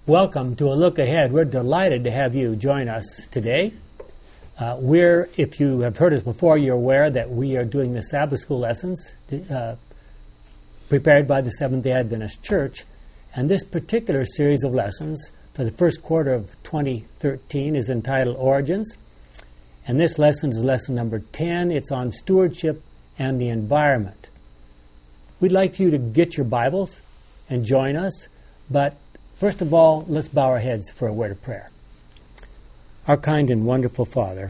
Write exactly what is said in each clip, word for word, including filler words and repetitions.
Welcome to A Look Ahead. We're delighted to have you join us today. Uh, we're, if you have heard us before, you're aware that we are doing the Sabbath School lessons uh, prepared by the Seventh-day Adventist Church. And this particular series of lessons for the first quarter of twenty thirteen is entitled Origins. And this lesson is lesson number ten. It's on stewardship and the environment. We'd like you to get your Bibles and join us, but first of all, let's bow our heads for a word of prayer. Our kind and wonderful Father,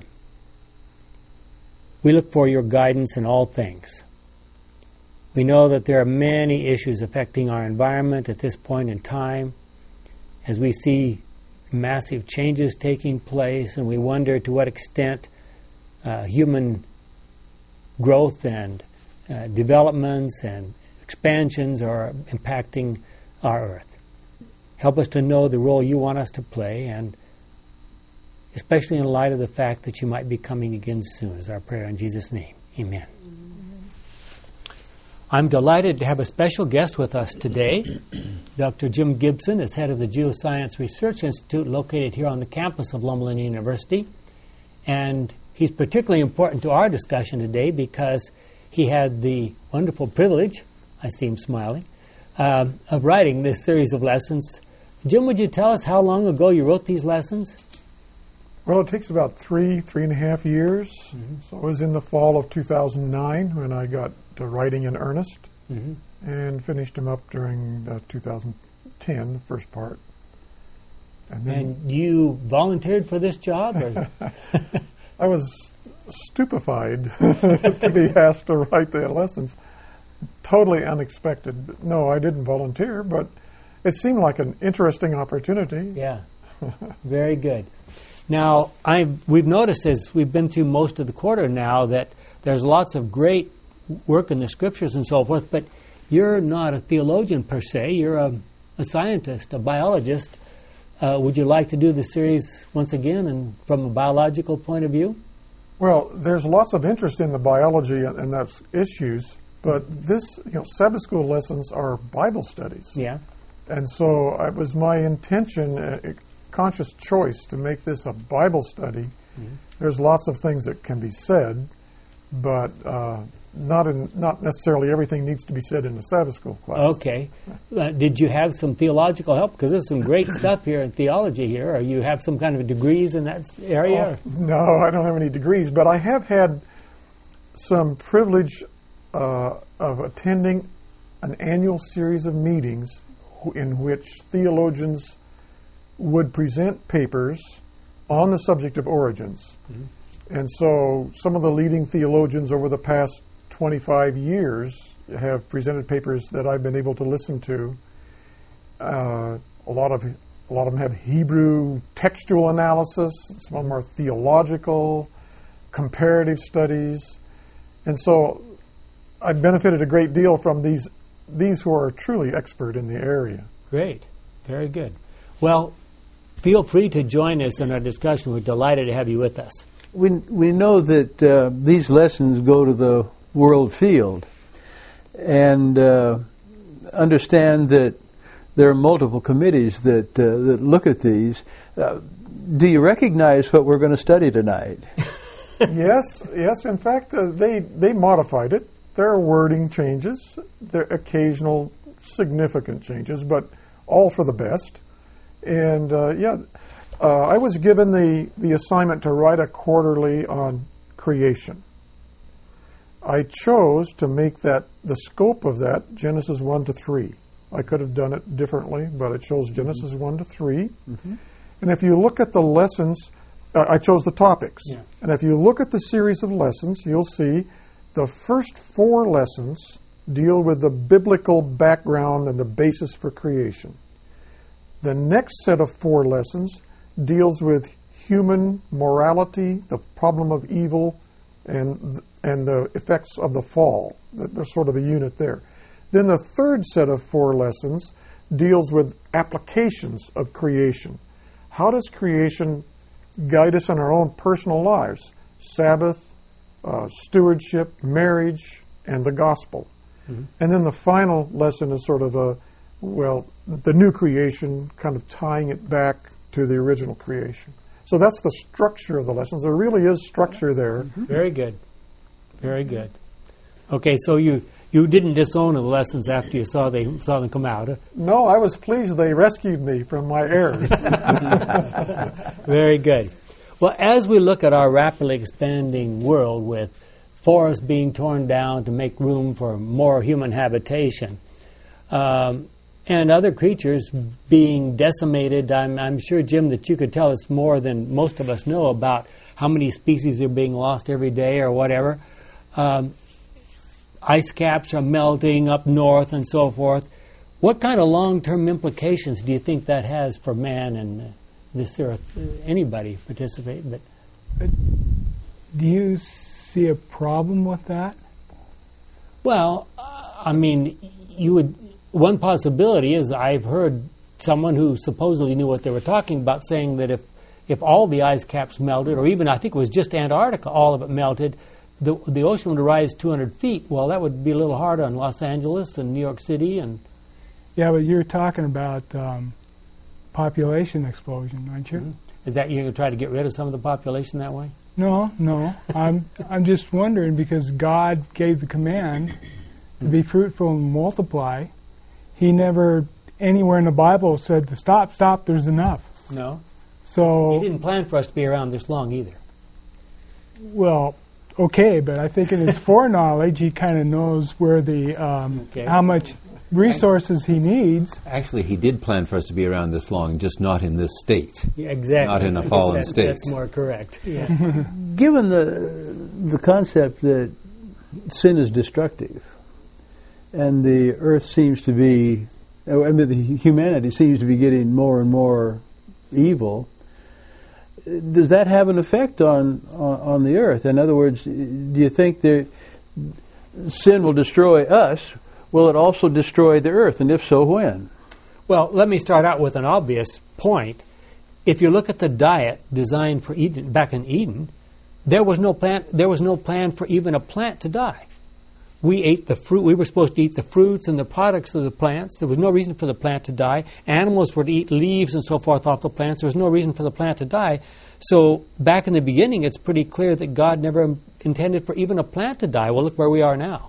we look for your guidance in all things. We know that there are many issues affecting our environment at this point in time, as we see massive changes taking place, and we wonder to what extent uh, human growth and uh, developments and expansions are impacting our earth. Help us to know the role you want us to play, and especially in light of the fact that you might be coming again soon, is our prayer in Jesus' name. Amen. Amen. I'm delighted to have a special guest with us today. Doctor Jim Gibson is head of the Geoscience Research Institute located here on the campus of Loma Linda University. And he's particularly important to our discussion today because he had the wonderful privilege, I see him smiling, uh, of writing this series of lessons. Jim, would you tell us how long ago you wrote these lessons? Well, it takes about three, three and a half years. Mm-hmm. So it was in the fall of two thousand nine when I got to writing in earnest, mm-hmm. and finished them up during uh, two thousand ten, the first part. And, then and you volunteered for this job? Or? I was stupefied to be asked to write the lessons. Totally unexpected. No, I didn't volunteer, but it seemed like an interesting opportunity. Yeah, very good. Now, I've, we've noticed as we've been through most of the quarter now that there's lots of great work in the scriptures and so forth, but you're not a theologian per se. You're a, a scientist, a biologist. Uh, would you like to do the series once again and from a biological point of view? Well, there's lots of interest in the biology and, and those issues, but this, you know, Sabbath school lessons are Bible studies. Yeah. And so it was my intention, a conscious choice, to make this a Bible study. Mm-hmm. There's lots of things that can be said, but uh, not in, not necessarily everything needs to be said in a Sabbath school class. Okay. Uh, did you have some theological help? Because there's some great stuff here in theology here. Or you have some kind of degrees in that area? Oh, no, I don't have any degrees, but I have had some privilege uh, of attending an annual series of meetings in which theologians would present papers on the subject of origins. Mm-hmm. And so some of the leading theologians over the past twenty-five years have presented papers that I've been able to listen to. Uh, a lot of a lot of them have Hebrew textual analysis. Some of them are theological, comparative studies. And so I've benefited a great deal from these these who are truly expert in the area. Great. Very good. Well, feel free to join us in our discussion. We're delighted to have you with us. We, we know that uh, these lessons go to the world field, and uh, understand that there are multiple committees that, uh, that look at these. Uh, do you recognize what we're going to study tonight? Yes, yes. In fact, uh, they, they modified it. There are wording changes, there are occasional significant changes, but all for the best. And uh, yeah, uh, I was given the, the assignment to write a quarterly on creation. I chose to make that, the scope of that, Genesis one to three. I could have done it differently, but I chose Genesis mm-hmm. one to three. Mm-hmm. And if you look at the lessons, uh, I chose the topics. Yeah. And if you look at the series of lessons, you'll see the first four lessons deal with the biblical background and the basis for creation. The next set of four lessons deals with human morality, the problem of evil, and and the effects of the fall. There's sort of a unit there. Then the third set of four lessons deals with applications of creation. How does creation guide us in our own personal lives? Sabbath, uh, stewardship, marriage, and the gospel. Mm-hmm. And then the final lesson is sort of a, well, the new creation, kind of tying it back to the original creation. So that's the structure of the lessons. There really is structure there. Mm-hmm. Very good. Very good. Okay, so you, you didn't disown the lessons after you saw they saw them come out. Huh? No, I was pleased they rescued me from my errors. Very good. Well, as we look at our rapidly expanding world with forests being torn down to make room for more human habitation, um, and other creatures being decimated, I'm, I'm sure, Jim, that you could tell us more than most of us know about how many species are being lost every day or whatever. Um, ice caps are melting up north and so forth. What kind of long-term implications do you think that has for man and uh, this earth? Uh, anybody participate? But do you see a problem with that? Well, uh, I mean, you would. One possibility is I've heard someone who supposedly knew what they were talking about saying that if, if all the ice caps melted, or even I think it was just Antarctica, all of it melted, the the ocean would rise two hundred feet. Well, that would be a little hard on Los Angeles and New York City. And yeah, but you're talking about um, population explosion, aren't you? Mm-hmm. Is that you're going to try to get rid of some of the population that way? No, no. I'm I'm just wondering, because God gave the command to be fruitful and multiply. He never anywhere in the Bible said to stop, stop, there's enough. No. So He didn't plan for us to be around this long either. Well, okay, but I think in his foreknowledge, he kind of knows where the um, Okay. how much resources he needs. Actually, he did plan for us to be around this long, just not in this state. Yeah, exactly. Not in a I guess fallen that- state. That's more correct. Yeah. Given the the concept that sin is destructive, and the earth seems to be, I mean, the humanity seems to be getting more and more evil, does that have an effect on, on, on the earth? In other words, do you think that sin will destroy us? Will it also destroy the earth? And if so, when? Well, let me start out with an obvious point. If you look at the diet designed for Eden, back in Eden, there was no plan. There was no plan for even a plant to die. We ate the fruit. We were supposed to eat the fruits and the products of the plants. There was no reason for the plant to die. Animals were to eat leaves and so forth off the plants. There was no reason for the plant to die. So back in the beginning, it's pretty clear that God never intended for even a plant to die. Well, look where we are now.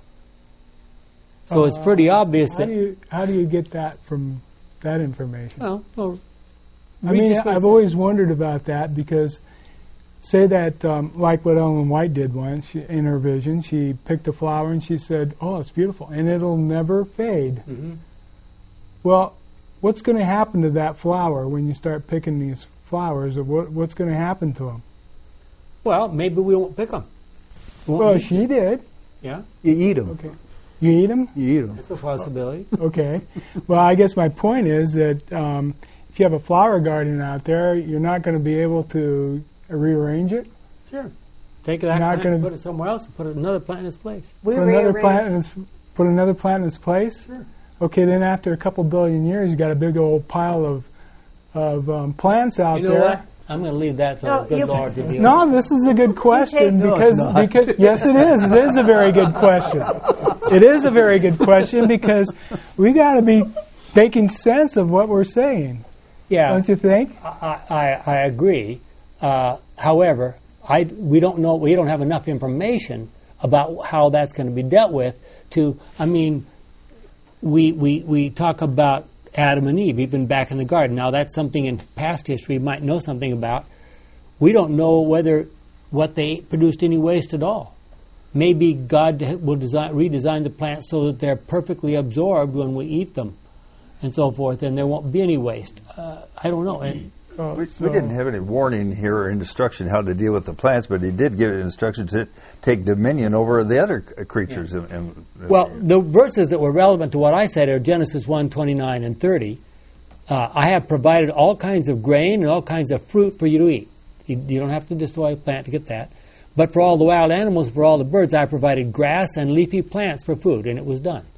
So Uh, it's pretty obvious How that. do you how do you get that from that information? Well, well, I read mean, just what it I've says. always wondered about that, because say that, um, like what Ellen White did once she, in her vision, she picked a flower and she said, "Oh, it's beautiful, and it'll never fade." Mm-hmm. Well, what's going to happen to that flower when you start picking these flowers? Or what, what's going to happen to them? Well, maybe we won't pick them. Well, she did. Yeah, You eat them. Okay, you eat them. You eat them. that's a possibility. Okay. Well, I guess my point is that um, if you have a flower garden out there, you're not going to be able to rearrange it. Sure. Take that Not plant gonna- and put it somewhere else and put another plant in its place. We put another rearranged- plant in its put another plant in its place. Sure. Okay, then after a couple billion years, you got a big old pile of of um, plants out You know there. what? I'm going to leave that to No, the good you- Lord to deal with. No, this is a good question No, because it's not. because yes, it is. It is a very good question. It is a very good question because we got to be making sense of what we're saying, Yeah, don't you think? I, I, I agree. Uh, however, I, we don't know. We don't have enough information about how that's going to be dealt with. To, I mean, we we we talk about Adam and Eve, even back in the garden. Now, that's something in past history we might know something about. We don't know whether what they ate produced any waste at all. Maybe God will design, redesign the plants so that they're perfectly absorbed when we eat them, and so forth, and there won't be any waste. Uh, I don't know. And, Uh, We, so- we didn't have any warning here or instruction how to deal with the plants, but he did give instructions to take dominion over the other c- creatures. And, and, Well, the verses that were relevant to what I said are Genesis one, twenty-nine and thirty. Uh, I have provided all kinds of grain and all kinds of fruit for you to eat. You, you don't have to destroy a plant to get that. But for all the wild animals, for all the birds, I provided grass and leafy plants for food, and it was done.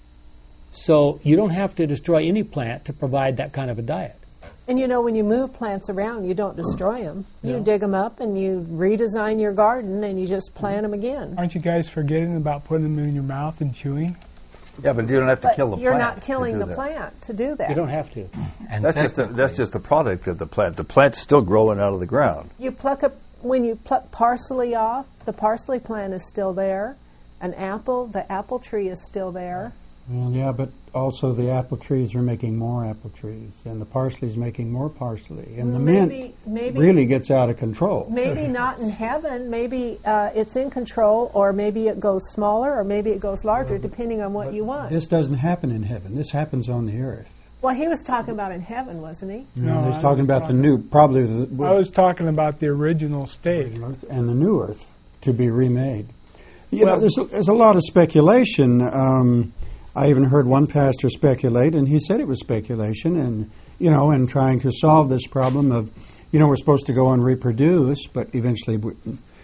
So you don't have to destroy any plant to provide that kind of a diet. And you know, when you move plants around, you don't destroy them. You No. dig them up and you redesign your garden and you just plant them again. Aren't you guys forgetting about putting them in your mouth and chewing? Yeah, but you don't have to But kill the you're plant. not killing to the do that. plant to do that. You don't have to. And That's just a, that's just the product of the plant. The plant's still growing out of the ground. You pluck up when you pluck parsley off. The parsley plant is still there. An apple, the apple tree is still there. Well, yeah, but also the apple trees are making more apple trees, and the parsley's making more parsley, and the Maybe- mint maybe- really gets out of control. Maybe not in heaven. Maybe uh, it's in control, or maybe it goes smaller, or maybe it goes larger, depending on what you want. This doesn't happen in heaven. This happens on the earth. Well, he was talking about in heaven, wasn't he? No, he's I talking was about talking- the new, probably the I was talking about the original state. earth and the new earth to be remade. You Well- know, there's a, there's a lot of speculation. Um, I even heard one pastor speculate, and he said it was speculation, and you know, in trying to solve this problem of, you know, we're supposed to go and reproduce, but eventually, we,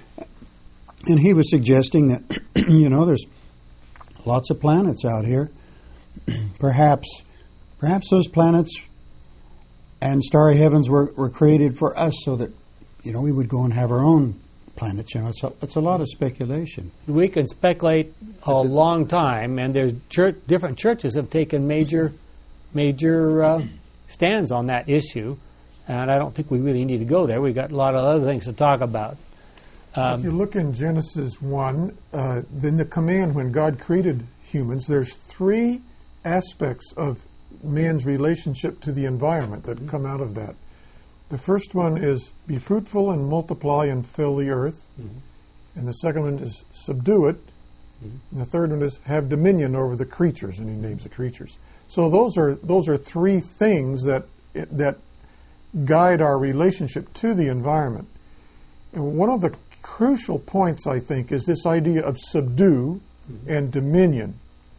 and he was suggesting that, you know, there's lots of planets out here. perhaps, perhaps those planets and starry heavens were, were created for us, so that, you know, we would go and have our own planets. You know, it's a, it's a lot of speculation. We can speculate a long time, and there's church, different churches have taken major, major uh, stands on that issue, and I don't think we really need to go there. We've got a lot of other things to talk about. If you look in Genesis one, uh, then the command when God created humans, there's three aspects of man's relationship to the environment that come out of that. The first one is be fruitful and multiply and fill the earth. Mm-hmm. And the second one is subdue it. Mm-hmm. And the third one is have dominion over the creatures, and he names the creatures. So those are those are three things that that guide our relationship to the environment. And one of the crucial points, I think, is this idea of subdue mm-hmm. and dominion.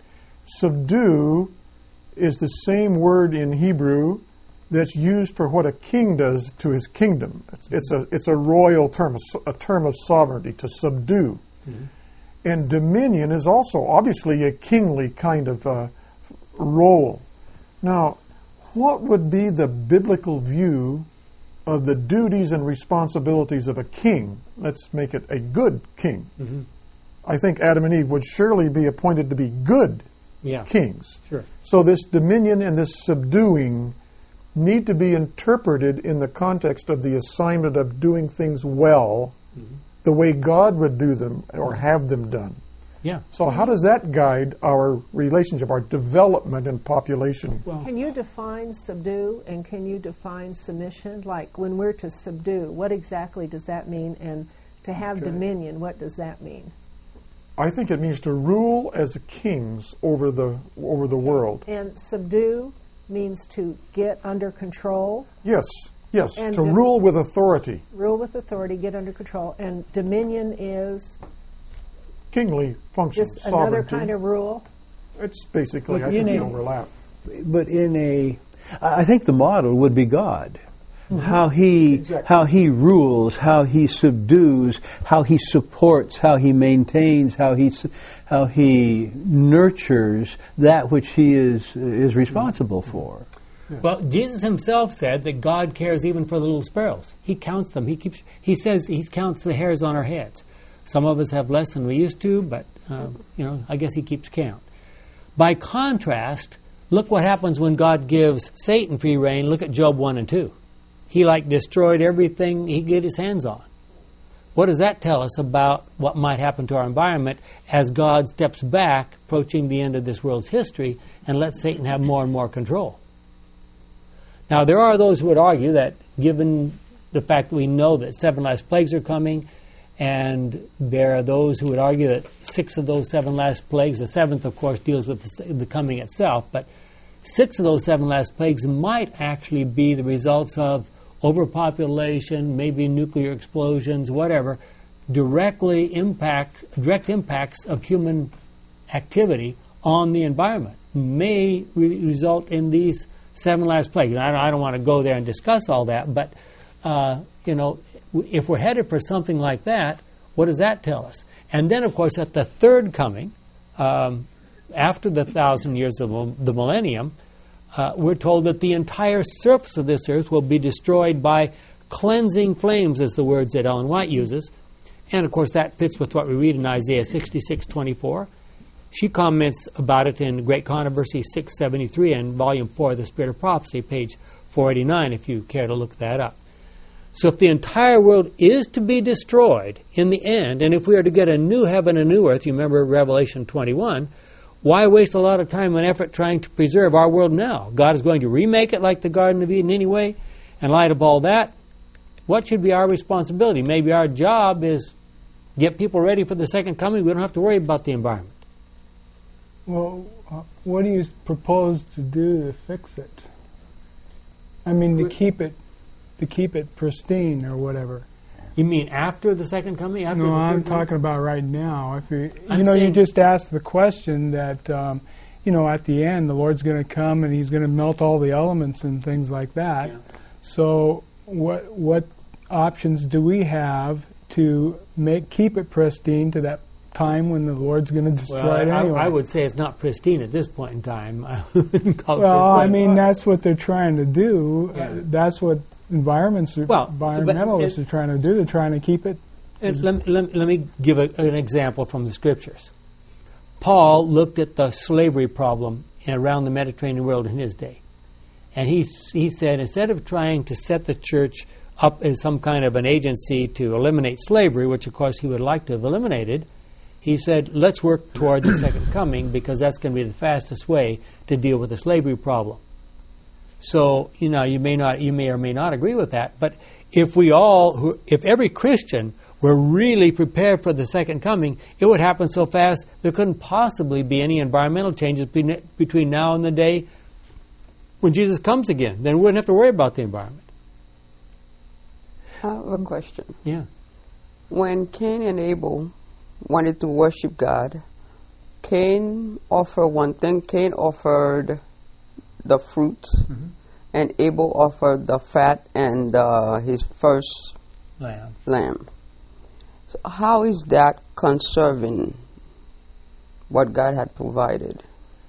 Subdue is the same word in Hebrew that's used for what a king does to his kingdom. It's, it's a it's a royal term, a, a term of sovereignty, to subdue. Mm-hmm. And dominion is also obviously a kingly kind of uh, role. Now, what would be the biblical view of the duties and responsibilities of a king? Let's make it a good king. Mm-hmm. I think Adam and Eve would surely be appointed to be good yeah. kings. Sure. So this dominion and this subduing need to be interpreted in the context of the assignment of doing things well, mm-hmm. the way God would do them or have them done. Yeah. So how does that guide our relationship, our development in population? Well, can you define subdue and can you define submission? Like when we're to subdue, what exactly does that mean? And to have okay. dominion, what does that mean? I think it means to rule as kings over the over the world. And subdue means to get under control. Yes, yes, and to dom- rule with authority. Rule with authority, get under control. And dominion is? Kingly function, just sovereignty. Another kind of rule? It's basically, But I think, a, they overlap. But in a, I think the model would be God. Mm-hmm. How he exactly. how he rules, how he subdues, how he supports, how he maintains, how he how he nurtures that which he is is responsible for. Yeah. Well, Jesus himself said that God cares even for the little sparrows. He counts them. He keeps. He says he counts the hairs on our heads. Some of us have less than we used to, but uh, you know, I guess he keeps count. By contrast, look what happens when God gives Satan free rein. Look at Job one and two. He like destroyed everything he get his hands on. What does that tell us about what might happen to our environment as God steps back, approaching the end of this world's history, and lets Satan have more and more control? Now, there are those who would argue that, given the fact that we know that seven last plagues are coming, and there are those who would argue that six of those seven last plagues, the seventh, of course, deals with the, the coming itself, but six of those seven last plagues might actually be the results of overpopulation, maybe nuclear explosions, whatever, directly impact, direct impacts of human activity on the environment may re- result in these seven last plagues. And I don't, I don't want to go there and discuss all that, but uh, you know, if we're headed for something like that, what does that tell us? And then, of course, at the third coming, um, after the thousand years of the millennium, uh, we're told that the entire surface of this earth will be destroyed by cleansing flames, as the words that Ellen White uses. And, of course, that fits with what we read in Isaiah sixty-six twenty-four. She comments about it in Great Controversy six seventy-three and Volume four of the Spirit of Prophecy, page four eighty-nine, if you care to look that up. So if the entire world is to be destroyed in the end, and if we are to get a new heaven and new earth, you remember Revelation twenty-one, why waste a lot of time and effort trying to preserve our world now? God is going to remake it like the Garden of Eden anyway. In light of all that, what should be our responsibility? Maybe our job is get people ready for the second coming. We don't have to worry about the environment. Well, uh, what do you propose to do to fix it? I mean, to keep it, to keep it pristine or whatever. You mean after the second coming? After No, the I'm third coming? talking about right now. If you, I'm you know, you saying- just asked the question that, um, you know, at the end, the Lord's going to come and He's going to melt all the elements and things like that. Yeah. So, what what options do we have to make keep it pristine to that time when the Lord's going to destroy Well, it I, anyway? I would say it's not pristine at this point in time. I wouldn't call it Well, I pristine. mean, that's what they're trying to do. Yeah. Uh, that's what environments are, Well, but environmentalists it- are trying to do. They're trying to keep it. And let, let, let me give a, an example from the Scriptures. Paul looked at the slavery problem around the Mediterranean world in his day. And he, he said, instead of trying to set the church up as some kind of an agency to eliminate slavery, which of course he would like to have eliminated, he said, let's work toward the second coming because that's going to be the fastest way to deal with the slavery problem. So, you know, you may not, you may or may not agree with that, but if we all, who, if every Christian were really prepared for the second coming, it would happen so fast there couldn't possibly be any environmental changes be- between now and the day when Jesus comes again. Then we wouldn't have to worry about the environment. I have a question. Yeah. When Cain and Abel wanted to worship God, Cain offered one thing. Cain offered the fruits, Mm-hmm. and Abel offered the fat and uh, his first Lamb. lamb. So how is that conserving what God had provided?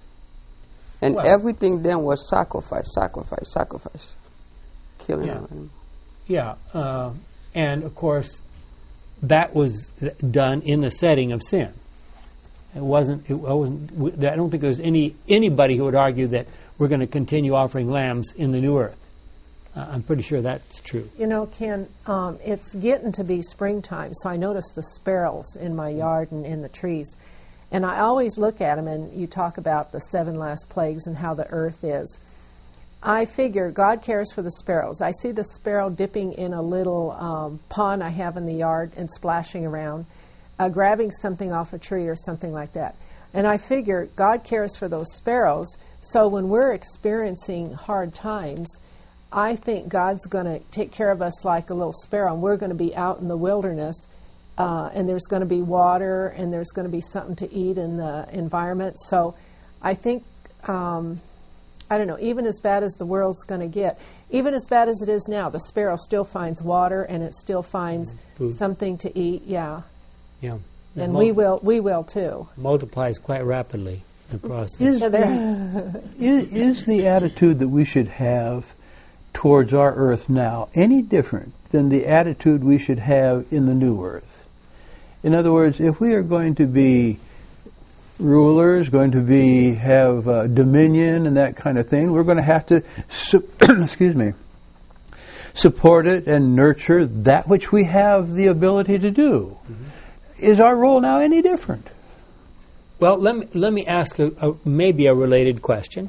And Well- everything then was sacrifice, sacrifice, sacrifice, killing Yeah. them. Yeah, uh, and of course, that was done in the setting of sin. It wasn't. It wasn't. I don't think there's any anybody who would argue that we're going to continue offering lambs in the new earth. Uh, I'm pretty sure that's true. You know, Ken, um, it's getting to be springtime, so I notice the sparrows in my yard and in the trees. And I always look at them, and you talk about the seven last plagues and how the earth is. I figure God cares for the sparrows. I see the sparrow dipping in a little um, pond I have in the yard and splashing around, uh, grabbing something off a tree or something like that. And I figure God cares for those sparrows, so when we're experiencing hard times, I think God's going to take care of us like a little sparrow, and we're going to be out in the wilderness, uh, and there's going to be water, and there's going to be something to eat in the environment. So I think... Um, I don't know, even as bad as the world's going to get, even as bad as it is now, the sparrow still finds water and it still finds Food. something to eat, yeah. Yeah, And It we mul- will we will too. multiplies quite rapidly in the process. Is, So there- is, is the attitude that we should have towards our earth now any different than the attitude we should have in the new earth? In other words, if we are going to be rulers, going to be have uh, dominion and that kind of thing, we're going to have to su- excuse me support it and nurture that which we have the ability to do. Mm-hmm. Is our role now any different? Well, let me, let me ask a, a, maybe a related question.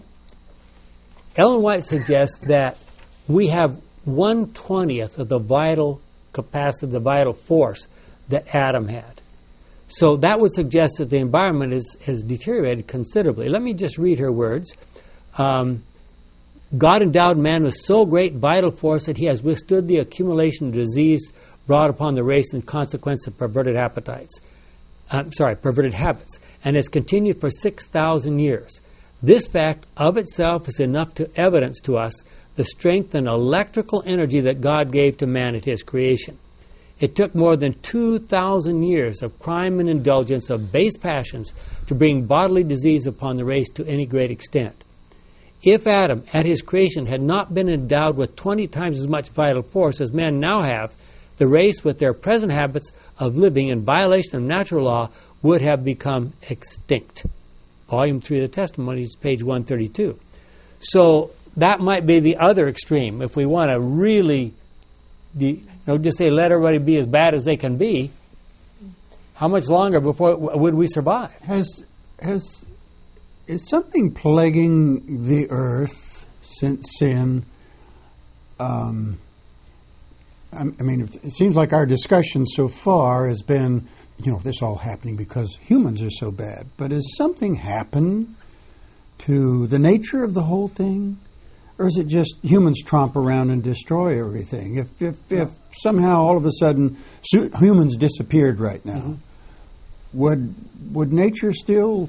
Ellen White suggests that we have one twentieth of the vital capacity, the vital force that Adam had. So that would suggest that the environment is, has deteriorated considerably. Let me just read her words. Um, God endowed man with so great vital force that he has withstood the accumulation of disease brought upon the race in consequence of perverted appetites. I'm sorry, perverted habits, and has continued for six thousand years. This fact of itself is enough to evidence to us the strength and electrical energy that God gave to man at his creation. It took more than two thousand years of crime and indulgence of base passions to bring bodily disease upon the race to any great extent. If Adam, at his creation, had not been endowed with twenty times as much vital force as men now have, the race, with their present habits of living in violation of natural law, would have become extinct. Volume three of the Testimonies, page one thirty-two. So that might be the other extreme. If we want to really, be, you know, just say let everybody be as bad as they can be, how much longer before would we survive? Has has is something plaguing the earth since sin? Um, I, I mean, it seems like our discussion so far has been, you know, this all happening because humans are so bad. But has something happened to the nature of the whole thing? Or is it just humans tromp around and destroy everything? If if, if somehow all of a sudden su- humans disappeared right now, mm-hmm. would would nature still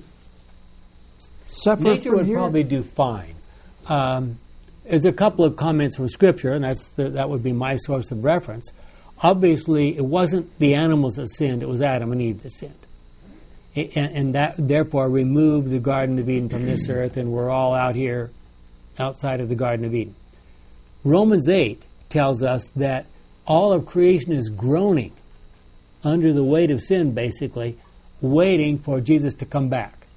suffer Nature from would here? probably do fine. Um, there's a couple of comments from Scripture, and that's the, that would be my source of reference. Obviously, it wasn't the animals that sinned; it was Adam and Eve that sinned, it, and, and that therefore removed the Garden of Eden from this earth, and we're all out here outside of the Garden of Eden. Romans eight tells us that all of creation is groaning under the weight of sin, basically, waiting for Jesus to come back.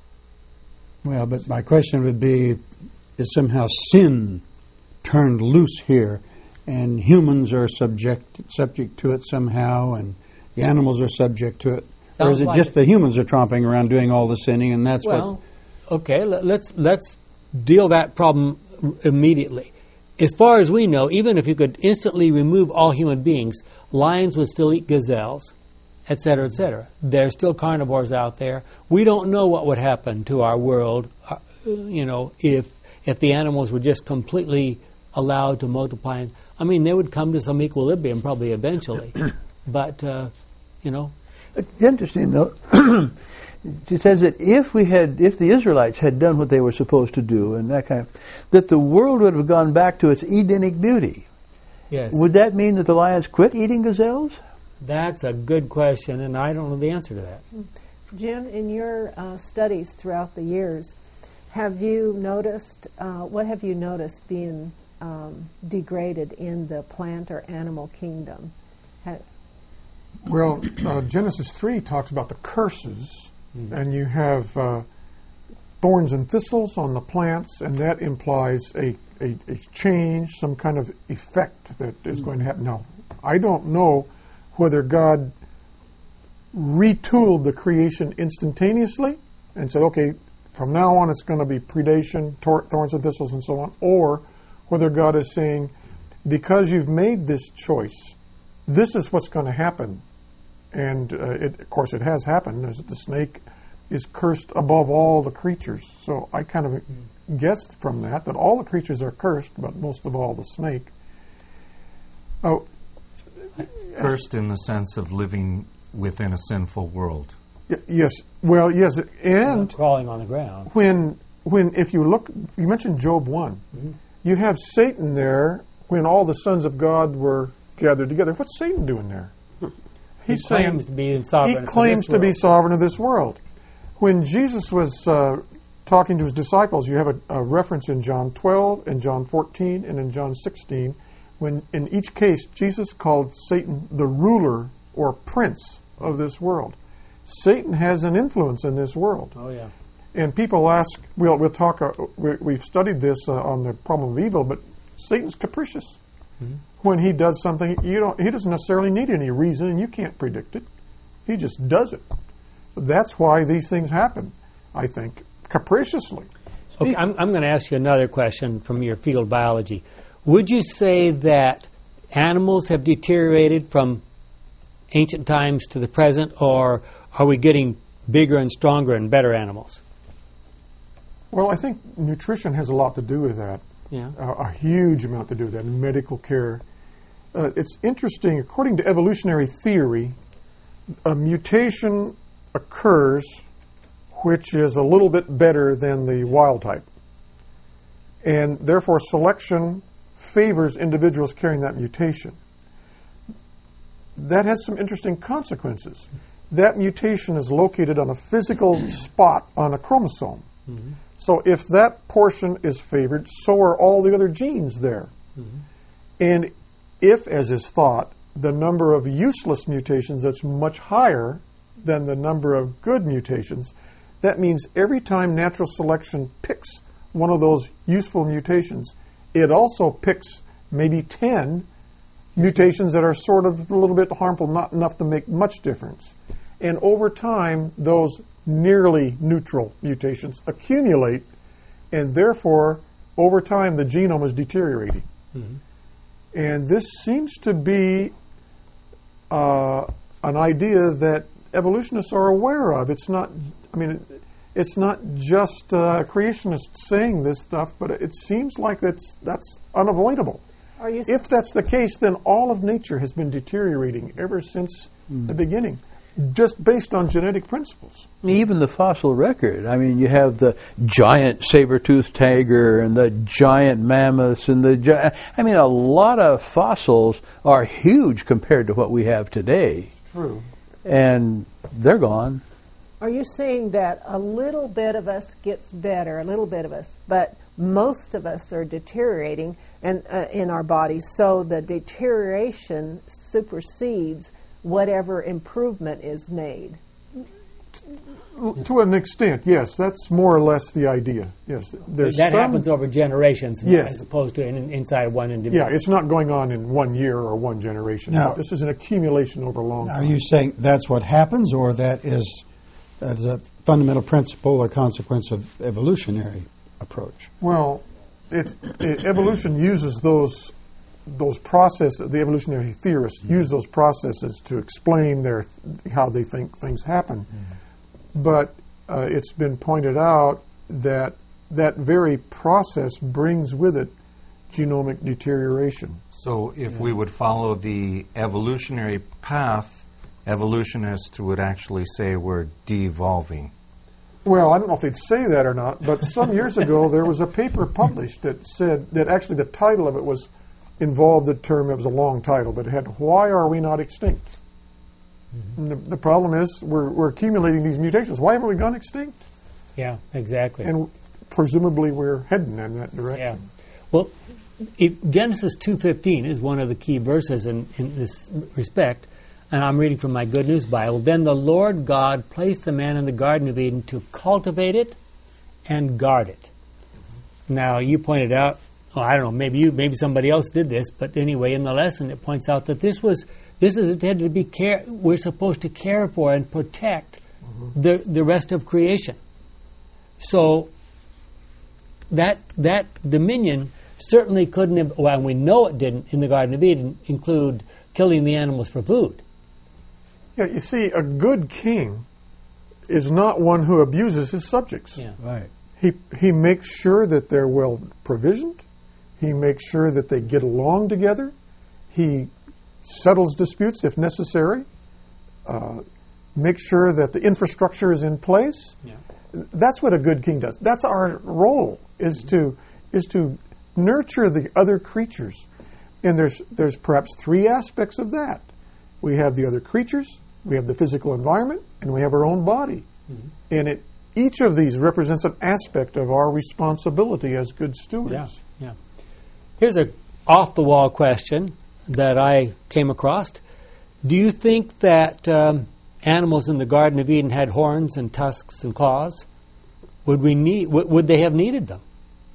Well, but my question would be, is somehow sin turned loose here, and humans are subject subject to it somehow, and the animals are subject to it? Sounds or is it like just it. the humans are tromping around doing all the sinning, and that's Well, what... okay, let, let's let's deal that problem r- immediately. As far as we know, even if you could instantly remove all human beings, lions would still eat gazelles, et cetera, et cetera. There's still carnivores out there. We don't know what would happen to our world, uh, you know, if if the animals were just completely allowed to multiply. I mean, they would come to some equilibrium probably eventually. But, uh, you know. It's interesting, though. It says that if we had, if the Israelites had done what they were supposed to do, and that kind of, that the world would have gone back to its Edenic beauty. Yes. Would that mean that the lions quit eating gazelles? That's a good question, and I don't know the answer to that. Jim, in your uh, studies throughout the years, have you noticed, uh, what have you noticed being um, degraded in the plant or animal kingdom? Ha- Well, uh, Genesis three talks about the curses, mm-hmm. and you have uh, thorns and thistles on the plants, and that implies a, a, a change, some kind of effect that is mm-hmm. going to happen. Now, I don't know whether God retooled the creation instantaneously and said, okay, from now on it's going to be predation, tor- thorns and thistles, and so on, or whether God is saying, because you've made this choice, this is what's going to happen. And, uh, it, of course, it has happened. There's, the snake is cursed above all the creatures. So I kind of mm. guessed from that that all the creatures are cursed, but most of all the snake. Oh, cursed in the sense of living within a sinful world. y- yes. Well, yes. And Not crawling on the ground. when, when if you look, you mentioned Job one. Mm-hmm. You have Satan there when all the sons of God were gathered together. What's Satan doing there? He He's claims saying, to be sovereign. He claims to be sovereign of this world. When Jesus was uh, talking to his disciples, you have a, a reference in John twelve, in John fourteen, and in John sixteen, when in each case Jesus called Satan the ruler or prince of this world. Satan has an influence in this world. Oh, yeah. And people ask, we'll, we'll talk, uh, we, we've studied this uh, on the problem of evil, but Satan's capricious. Mm-hmm. When he does something, you don't, he doesn't necessarily need any reason, and you can't predict it. He just does it. That's why these things happen, I think, capriciously. Okay, I'm, I'm going to ask you another question from your field biology. Would you say that animals have deteriorated from ancient times to the present, or are we getting bigger and stronger and better animals? Well, I think nutrition has a lot to do with that. Yeah. Uh, a huge amount to do with that in medical care. Uh, it's interesting, according to evolutionary theory, a mutation occurs which is a little bit better than the wild type. And therefore selection favors individuals carrying that mutation. That has some interesting consequences. That mutation is located on a physical spot on a chromosome. Mm-hmm. So if that portion is favored, so are all the other genes there. Mm-hmm. And if, as is thought, the number of useless mutations that's much higher than the number of good mutations, that means every time natural selection picks one of those useful mutations, it also picks maybe ten mutations that are sort of a little bit harmful, not enough to make much difference. And over time, those nearly neutral mutations accumulate, and therefore, over time, the genome is deteriorating. Mm-hmm. And this seems to be uh, an idea that evolutionists are aware of. It's not, I mean, it's not just uh, creationists saying this stuff, but it seems like that's, that's unavoidable. Are you if that's the case, then all of nature has been deteriorating ever since mm. the beginning, just based on genetic principles. Even the fossil record. I mean, you have the giant saber-toothed tiger and the giant mammoths and the gi- I mean, a lot of fossils are huge compared to what we have today. True. And they're gone. Are you saying that a little bit of us gets better, a little bit of us, but most of us are deteriorating and uh, in our bodies, so the deterioration supersedes whatever improvement is made? To an extent, yes. That's more or less the idea. Yes, there's that some, happens over generations, yes, as opposed to in, inside one individual. Yeah, it's not going on in one year or one generation. Now, this is an accumulation over a long time. Are you saying that's what happens, or that is, that is a fundamental principle or consequence of evolutionary approach? Well, it, it, evolution uses those those processes. The evolutionary theorists mm-hmm. use those processes to explain their how they think things happen. Mm-hmm. But uh, it's been pointed out that that very process brings with it genomic deterioration. So if yeah. we would follow the evolutionary path, evolutionists would actually say we're de-evolving. Well, I don't know if they'd say that or not, but some years ago there was a paper published that said that actually the title of it was involved the term, it was a long title, but it had, "Why Are We Not Extinct?" Mm-hmm. And the, the problem is we're, we're accumulating these mutations. Why haven't we gone extinct? Yeah, exactly. And presumably we're heading in that direction. Yeah. Well, if Genesis two fifteen is one of the key verses in, in this respect, and I'm reading from my Good News Bible. Then the Lord God placed the man in the Garden of Eden to cultivate it and guard it. Now, you pointed out, well, I don't know, maybe you, maybe somebody else did this, but anyway, in the lesson it points out that this was this is intended to be care. We're supposed to care for and protect mm-hmm. the the rest of creation. So that that dominion certainly couldn't have, well, we know it didn't in the Garden of Eden include killing the animals for food. Yeah, you see, a good king is not one who abuses his subjects. Yeah. Right. He he makes sure that they're well provisioned. He makes sure that they get along together. He settles disputes if necessary. Uh, makes sure that the infrastructure is in place. Yeah. That's what a good king does. That's our role, is mm-hmm. to is to nurture the other creatures. And there's there's perhaps three aspects of that. We have the other creatures, we have the physical environment, and we have our own body. Mm-hmm. And it each of these represents an aspect of our responsibility as good stewards. Yeah, yeah. Here's a off-the-wall question that I came across. Do you think that um, animals in the Garden of Eden had horns and tusks and claws? Would we need? W- would they have needed them?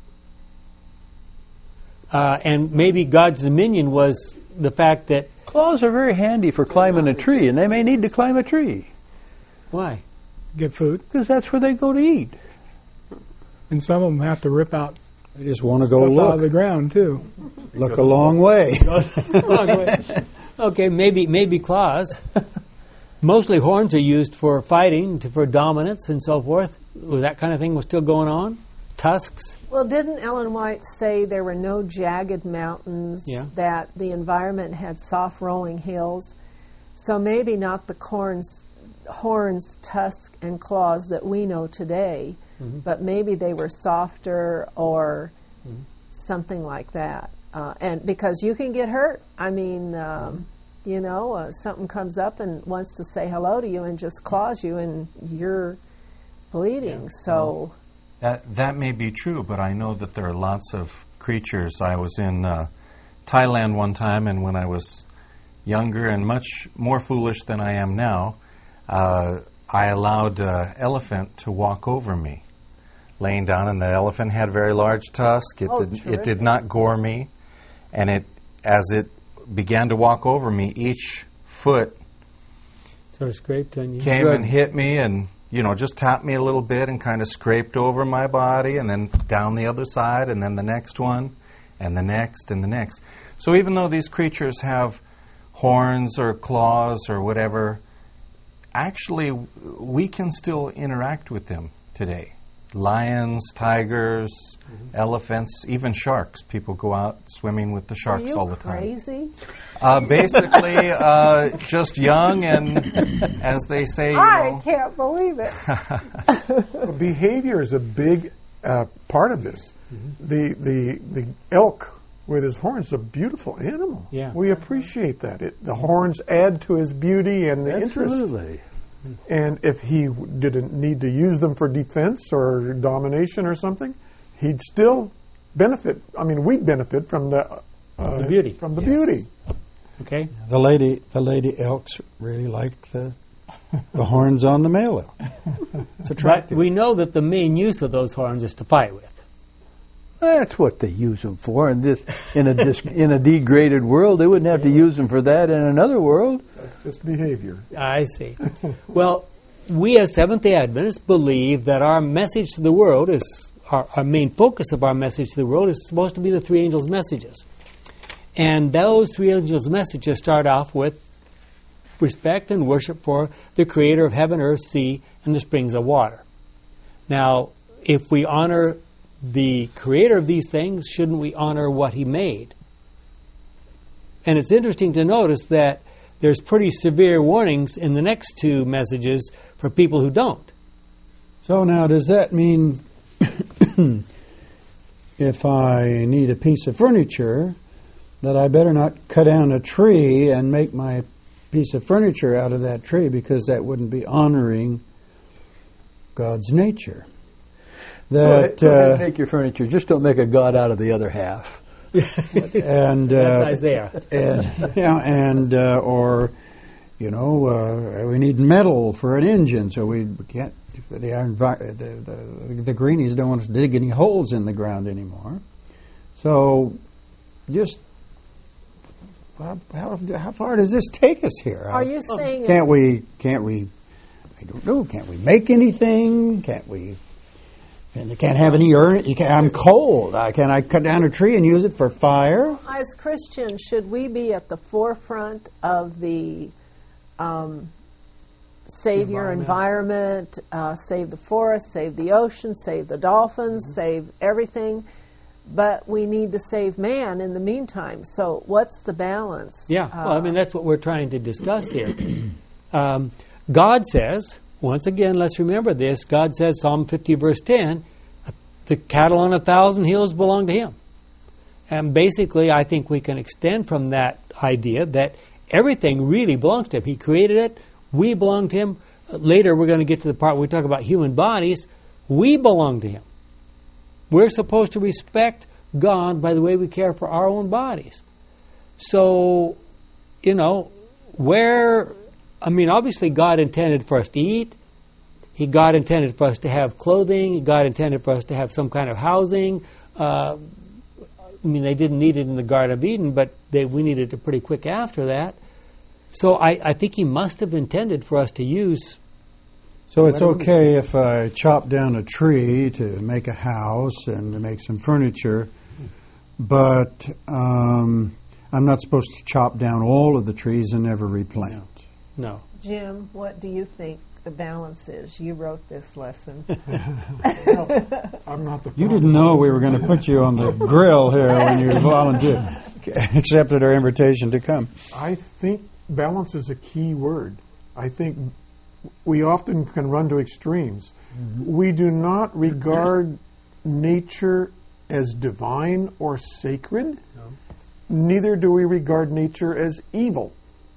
Uh, and maybe God's dominion was the fact that claws are very handy for climbing a tree, and they may need to climb a tree. Why? Get food. Because that's where they go to eat. And some of them have to rip out They just want to go stuff out of the look. ground too. Look a long way. Long way. Okay, maybe maybe claws. Mostly horns are used for fighting, to, for dominance and so forth. Was that kind of thing was still going on? Tusks? Well, didn't Ellen White say there were no jagged mountains, Yeah. that the environment had soft rolling hills? So maybe not the corns, horns, tusks, and claws that we know today, mm-hmm. but maybe they were softer or mm-hmm. something like that. Uh, and because you can get hurt. I mean, um, mm-hmm. you know, uh, something comes up and wants to say hello to you and just claws you and you're bleeding. Yeah. So... Well, That that may be true, but I know that there are lots of creatures. I was in uh, Thailand one time, and when I was younger and much more foolish than I am now, uh, I allowed an elephant to walk over me, laying down, and the elephant had very large tusks. It, Oh, did, it terrific. did not gore me, and it, as it began to walk over me, each foot Sort of scraped on you. came Good. and hit me and, you know, just tapped me a little bit and kind of scraped over my body and then down the other side and then the next one and the next and the next. So even though these creatures have horns or claws or whatever, actually we can still interact with them today. Lions, tigers, elephants, even sharks. People go out swimming with the Are sharks you all the time. crazy? Uh, basically, uh, just young and, as they say, you I know, can't believe it. Well, behavior is a big uh, part of this. The, the, the elk with his horns is a beautiful animal. Yeah. We appreciate that. It, the horns add to his beauty and the interest. Absolutely. And if he w- didn't need to use them for defense or domination or something, he'd still benefit. I mean, we'd benefit from the, uh, The beauty. From the Yes. beauty. Okay? The lady, the lady elks really like the the horns on the male elk. It's But attractive. we know that the main use of those horns is to fight with. That's what they use them for. And this, in a dis, in a degraded world, they wouldn't have to use them for that in another world. That's just behavior. I see. Well, we as Seventh-day Adventists believe that our message to the world is, our, our main focus of our message to the world is supposed to be the three angels' messages. And those three angels' messages start off with respect and worship for the creator of heaven, earth, sea, and the springs of water. Now, if we honor the creator of these things, shouldn't we honor what he made? And it's interesting to notice that there's pretty severe warnings in the next two messages for people who don't. So now, does that mean if I need a piece of furniture, that I better not cut down a tree and make my piece of furniture out of that tree, because that wouldn't be honoring God's nature? Go ahead, That go ahead and uh, make your furniture. Just don't make a god out of the other half. and uh, That's Isaiah. and yeah, and uh, or you know, uh, we need metal for an engine, so we can't. The, envi- the, the the greenies don't want us to dig any holes in the ground anymore. So, just how, how, how far does this take us here? Are you saying Can't we? Can't we? I don't know. Can't we make anything? Can't we? And you can't have any urn. You can't, I'm cold. I, can I cut down a tree and use it for fire? as Christians, should we be at the forefront of the um, save your environment, uh, save the forest, save the ocean, save the dolphins, Mm-hmm. save everything? But we need to save man in the meantime. So what's the balance? Yeah, well, I mean, that's what we're trying to discuss here. Um, God says, once again, let's remember this, God says, Psalm fifty, verse ten, the cattle on a thousand hills belong to Him. And basically, I think we can extend from that idea that everything really belongs to Him. He created it. We belong to Him. Uh, later, we're going to get to the part where we talk about human bodies. We belong to Him. We're supposed to respect God by the way we care for our own bodies. So, you know, where, I mean, obviously God intended for us to eat. He God intended for us to have clothing. God intended for us to have some kind of housing. Uh, I mean, they didn't need it in the Garden of Eden, but they, we needed it pretty quick after that. So I, I think He must have intended for us to use. So it's Whatever we- okay if I chop down a tree to make a house and to make some furniture, but um, I'm not supposed to chop down all of the trees and never replant. No. Jim, what do you think the balance is? You wrote this lesson. I'm not the You didn't know we were going to put you on the grill here when you volunteered, accepted our invitation to come. I think balance is a key word. I think we often can run to extremes. Mm-hmm. We do not regard nature as divine or sacred. No. Neither do we regard nature as evil.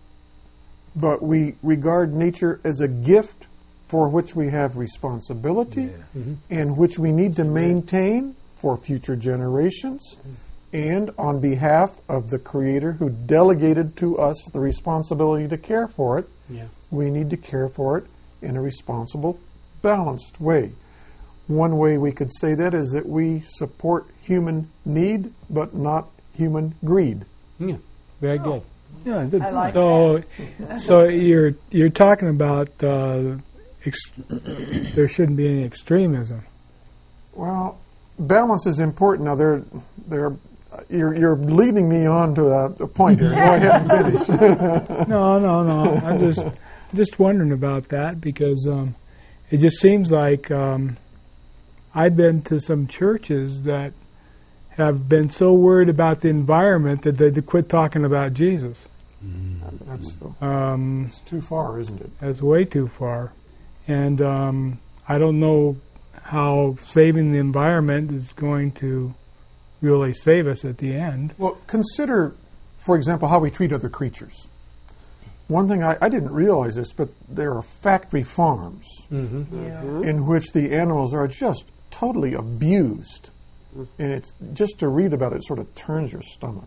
But we regard nature as a gift for which we have responsibility yeah. mm-hmm. and which we need to maintain for future generations mm-hmm. and on behalf of the Creator who delegated to us the responsibility to care for it. Yeah. We need to care for it in a responsible, balanced way. One way we could say that is that we support human need, but not human greed. Yeah, very Oh. good. Yeah, good. I like So, so you're you're talking about uh, ex- there shouldn't be any extremism. Well, balance is important. Now, there, there, you're, you're leading me on to a, a point here. Go ahead and finish. No, no, no. I'm just just wondering about that because um, it just seems like um, I've been to some churches that have been so worried about the environment that they quit talking about Jesus. That's, Um, that's too far, isn't it? That's way too far. And um, I don't know how saving the environment is going to really save us at the end. Well, consider, for example, how we treat other creatures. One thing, I, I didn't realize this, but there are factory farms Mm-hmm. in which the animals are just totally abused. And it's just to read about it sort of turns your stomach.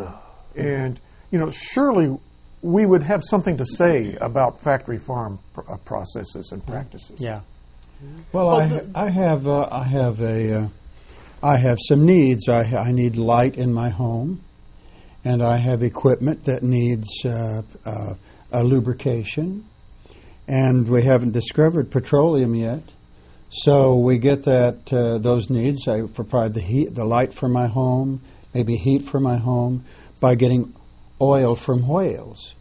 And, you know, surely we would have something to say about factory farm pr- uh, processes and practices. Yeah. Well, I, I have uh, I have a uh, I have some needs. I, ha- I need light in my home, and I have equipment that needs uh, uh, a lubrication, and we haven't discovered petroleum yet. So we get that uh, those needs. I provide the heat, the light for my home, maybe heat for my home, by getting oil from whales.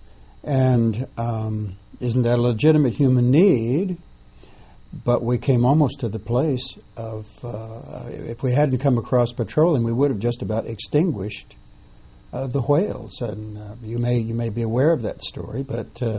And um, isn't that a legitimate human need? But we came almost to the place of, uh, if we hadn't come across petroleum, we would have just about extinguished uh, the whales. And uh, you may you may be aware of that story, but uh,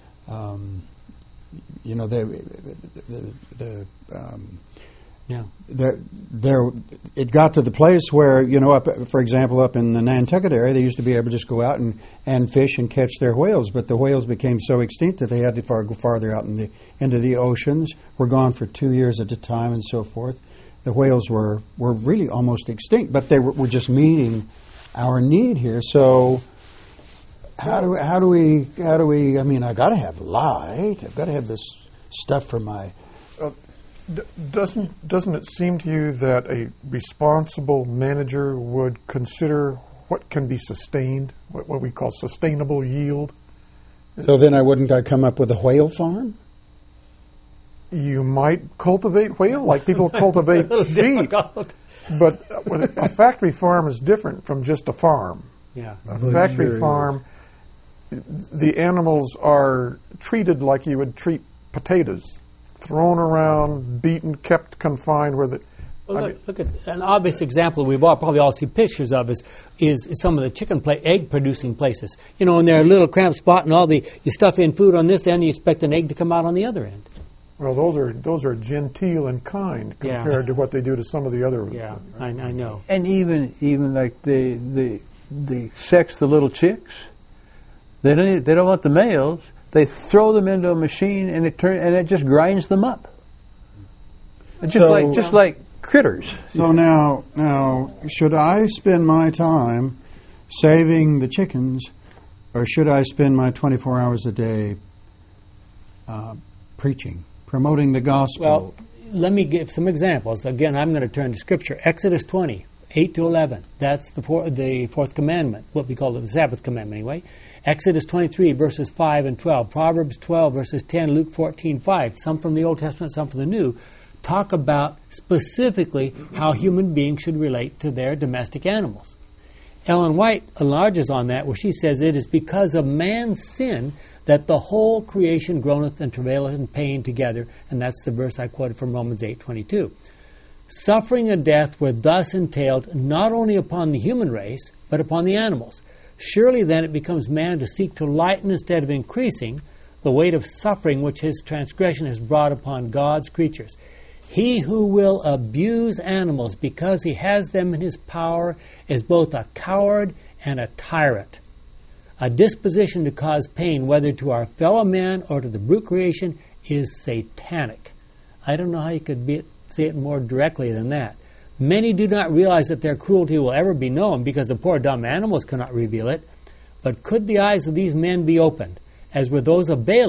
um, you know the the, the um, Yeah. there, there, it got to the place where, you know, up, for example, up in the Nantucket area, they used to be able to just go out and, and fish and catch their whales, but the whales became so extinct that they had to far, go farther out in the, into the oceans, were gone for two years at a time and so forth. The whales were, were really almost extinct, but they were, were just meeting our need here. So how do, how do we, how do we, I mean, I got to have light. I've got to have this stuff for my... D- doesn't doesn't it seem to you that a responsible manager would consider what can be sustained, what, what we call sustainable yield? So then I wouldn't I come up with a whale farm? You might cultivate whale like people cultivate sheep, Difficult. but uh, a factory farm is different from just a farm. Yeah. A factory farm, the animals are treated like you would treat potatoes. Thrown around, beaten, kept confined where the... Well, I look, mean, look at an obvious example we've all probably all seen pictures of is, is is some of the chicken play, egg producing places. You know, and they're a little cramped spot, and all the you stuff in food on this end, you expect an egg to come out on the other end. well, those are those are genteel and kind Yeah. compared to what they do to some of the other... Yeah, I, I know. And even even like the the the sex the little chicks, they don't need, they don't want the males. They throw them into a machine and it turn and it just grinds them up. It's just So- like just like critters. So now, now, should I spend my time saving the chickens, or should I spend my twenty-four hours a day uh, preaching, promoting the gospel? Well, let me give some examples. Again, I'm going to turn to Scripture. Exodus twenty, eight to eleven. That's the, four, the fourth commandment, what we call it, the Sabbath commandment anyway. Exodus twenty-three, verses five and twelve. Proverbs twelve, verses ten. Luke fourteen, five. Some from the Old Testament, some from the New. Talk about specifically how human beings should relate to their domestic animals. Ellen White enlarges on that, where she says, it is because of man's sin that the whole creation groaneth and travaileth in pain together. And that's the verse I quoted from Romans eight twenty-two. Suffering and death were thus entailed not only upon the human race, but upon the animals. Surely then it becomes man to seek to lighten instead of increasing the weight of suffering which his transgression has brought upon God's creatures. He who will abuse animals because he has them in his power is both a coward and a tyrant. A disposition to cause pain, whether to our fellow man or to the brute creation, is satanic. I don't know how you could be, say it more directly than that. Many do not realize that their cruelty will ever be known because the poor dumb animals cannot reveal it. But could the eyes of these men be opened, as were those of Balaam,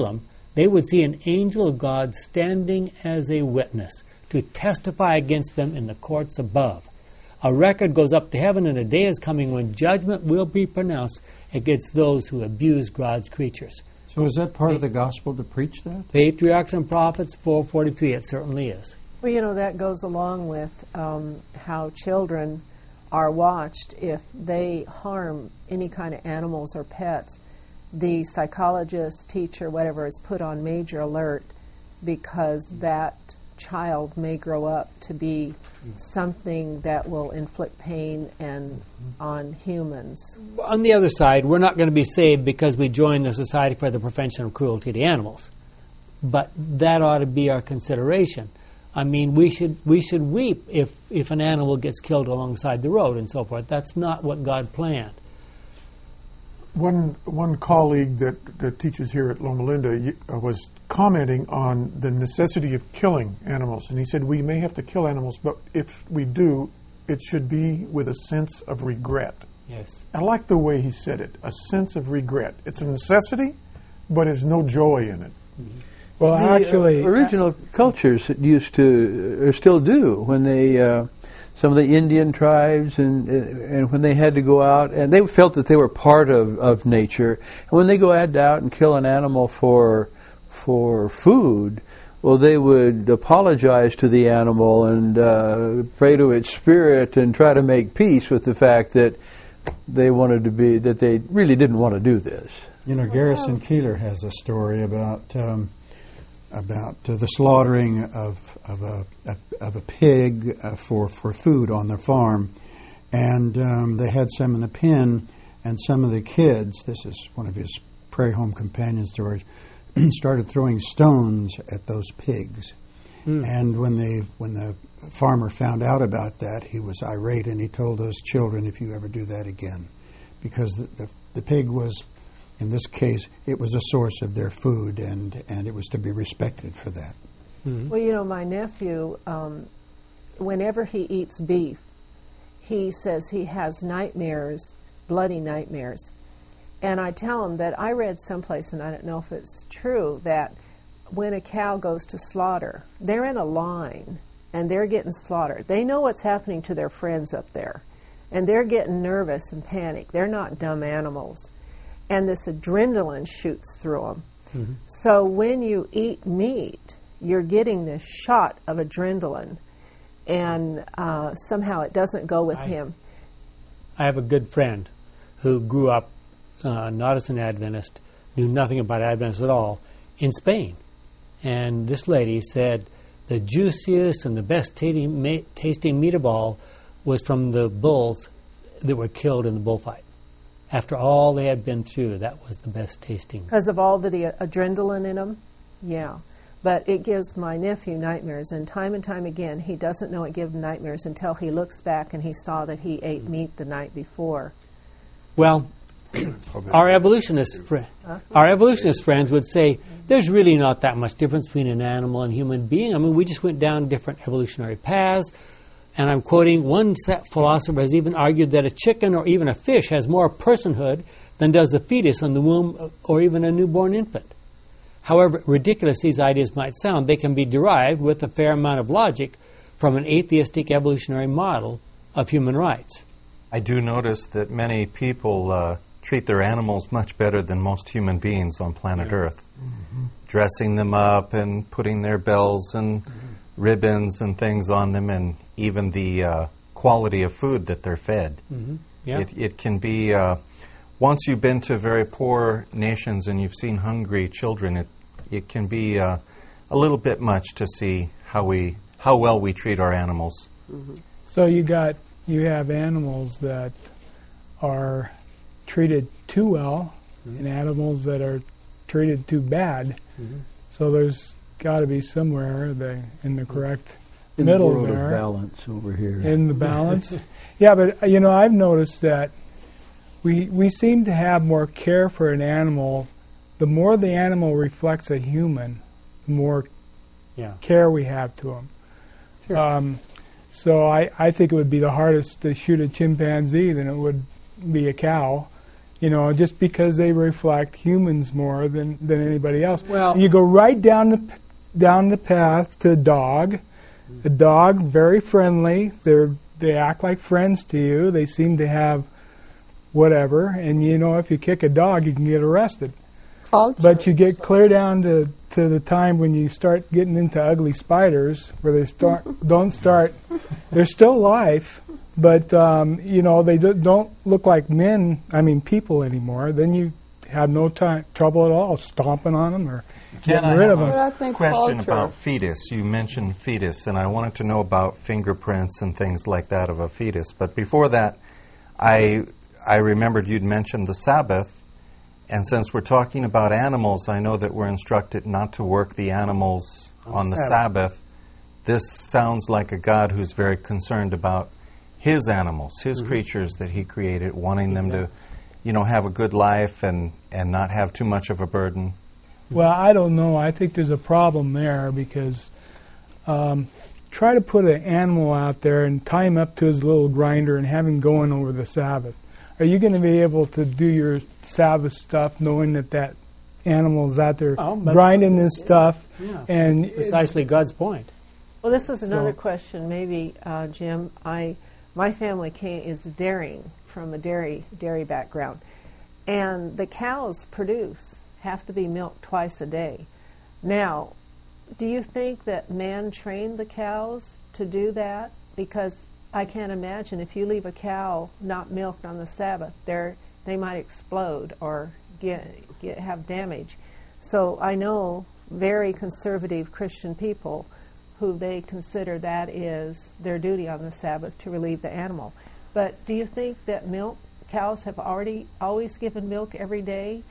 they would see an angel of God standing as a witness to testify against them in the courts above. A record goes up to heaven, and a day is coming when judgment will be pronounced against those who abuse God's creatures. So is that part of the gospel to preach that? Patriarchs and Prophets, four forty-three, it certainly is. Well, you know, that goes along with um, how children are watched if they harm any kind of animals or pets. The psychologist, teacher, whatever, is put on major alert because that child may grow up to be something that will inflict pain and on humans. On the other side, we're not going to be saved because we join the Society for the Prevention of Cruelty to Animals. But that ought to be our consideration. I mean, we should we should weep if, if an animal gets killed alongside the road and so forth. That's not what God planned. One one colleague that, that teaches here at Loma Linda uh, was commenting on the necessity of killing animals, and he said we may have to kill animals, but if we do, it should be with a sense of regret. Yes. I like the way he said it, a sense of regret. It's a necessity, but there's no joy in it. Mm-hmm. Well, the, actually, uh, original cultures used to, or still do, when they, uh, some of the Indian tribes, and and when they had to go out, and they felt that they were part of, of nature, and when they go out and kill an animal for for food, well, they would apologize to the animal and uh, pray to its spirit and try to make peace with the fact that they wanted to be, that they really didn't want to do this. You know, Garrison Keillor has a story about um, about uh, the slaughtering of of a, a of a pig uh, for for food on their farm, and um, they had some in a pen, and some of the kids, this is one of his Prairie Home Companion stories, started throwing stones at those pigs. Mm. And when they when the farmer found out about that, he was irate, and he told those children, if you ever do that again, because the the, the pig was, in this case, it was a source of their food, and, and it was to be respected for that. Mm-hmm. Well, you know, my nephew, um, whenever he eats beef, he says he has nightmares, bloody nightmares. And I tell him that I read someplace, and I don't know if it's true, that when a cow goes to slaughter, they're in a line, and they're getting slaughtered. They know what's happening to their friends up there, and they're getting nervous and panic. They're not dumb animals. And this adrenaline shoots through them. Mm-hmm. So when you eat meat, you're getting this shot of adrenaline, and uh, somehow it doesn't go with I, him. I have a good friend who grew up uh, not as an Adventist, knew nothing about Adventists at all, in Spain. And this lady said the juiciest and the best tasting, ma- tasting meat of all was from the bulls that were killed in the bullfight. After all they had been through, that was the best tasting. Because of all the uh, adrenaline in them? Yeah. But it gives my nephew nightmares, and time and time again, he doesn't know it gives him nightmares until he looks back and he saw that he ate meat the night before. Well, our evolutionist fr- huh? our evolutionist friends would say there's really not that much difference between an animal and human being. I mean, we just went down different evolutionary paths. And I'm quoting, one philosopher has even argued that a chicken or even a fish has more personhood than does a fetus in the womb or even a newborn infant. However ridiculous these ideas might sound, they can be derived with a fair amount of logic from an atheistic evolutionary model of human rights. I do notice that many people uh, treat their animals much better than most human beings on planet mm-hmm. Earth, mm-hmm. dressing them up and putting their bells and mm-hmm. ribbons and things on them, and even the uh, quality of food that they're fed. Mm-hmm. Yeah. It, it can be, uh, once you've been to very poor nations and you've seen hungry children, it it can be uh, a little bit much to see how we how well we treat our animals. Mm-hmm. So you got you have animals that are treated too well, mm-hmm. and animals that are treated too bad. Mm-hmm. So there's got to be somewhere the in the correct in middle the world there. of balance over here. In the balance. Yeah, but uh, you know, I've noticed that we we seem to have more care for an animal. The more the animal reflects a human, the more yeah. care we have to him. Sure. Um, so I, I think it would be the hardest to shoot a chimpanzee than it would be a cow. You know, just because they reflect humans more than, than anybody else. Well- you go right down the p- down the path to a dog. A dog, very friendly. They're they act like friends to you. They seem to have whatever. And you know, if you kick a dog, you can get arrested. Culture. But you get clear down to, to the time when you start getting into ugly spiders, where they start don't start. They're still life, but um, you know they do, don't look like men. I mean people anymore. Then you have no time trouble at all stomping on them or Ken, getting I rid have of them. But I a think question culture- about fetus. You mentioned fetus, and I wanted to know about fingerprints and things like that of a fetus. But before that, I I remembered you'd mentioned the Sabbath. And since we're talking about animals, I know that we're instructed not to work the animals on, on the Sabbath. Sabbath. This sounds like a God who's very concerned about his animals, his mm-hmm. creatures that he created, wanting them to, you know, have a good life and, and not have too much of a burden. Well, I don't know. I think there's a problem there because um, try to put an animal out there and tie him up to his little grinder and have him going over the Sabbath. Are you going to be able to do your Sabbath stuff knowing that that animal is out there oh, grinding this stuff? Yeah, and precisely God's point. Well, this is another So- question, maybe, uh, Jim. I, my family came, is dairying from a dairy dairy background, and the cows produce have to be milked twice a day. Now, do you think that man trained the cows to do that? Because I can't imagine if you leave a cow not milked on the Sabbath, they're, they might explode or get, get have damage. So I know very conservative Christian people who they consider that is their duty on the Sabbath to relieve the animal. But do you think that milk cows have already always given milk every day?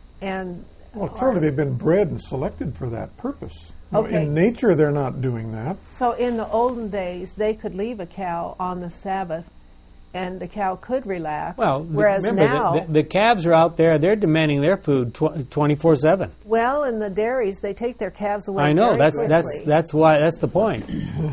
And Well, clearly they've been bred and selected for that purpose. Now, Okay. in nature, they're not doing that. so in the olden days, they could leave a cow on the Sabbath, and the cow could relax. Well, whereas remember, now, the, the, the calves are out there; they're demanding their food twenty-four seven. well, in the dairies, they take their calves away. I know very that's quickly. that's that's why that's the point.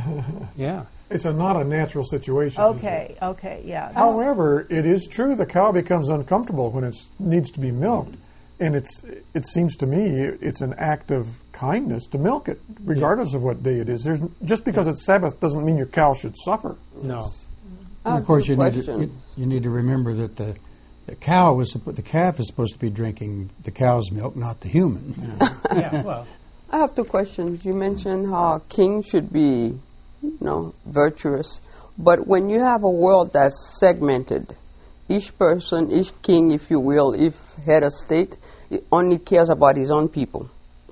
Yeah. It's a, not a natural situation. is it? Okay, okay, yeah. However, it is true the cow becomes uncomfortable when it needs to be milked. And it's it seems to me it's an act of kindness to milk it, regardless of what day it is. There's, just because it's Sabbath doesn't mean your cow should suffer. No. I And have of course, two you need, to, questions. you, you need to remember that the, the cow was suppo- the calf is supposed to be drinking the cow's milk, not the human. Yeah. Well. I have two questions. You mentioned how a king should be, you know, virtuous. But when you have a world that's segmented, each person, each king, if you will, if head of state, it only cares about his own people.